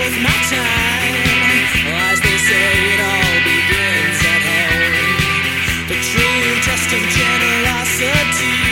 worth my time. As they say, it all begins at home. The true test of generosity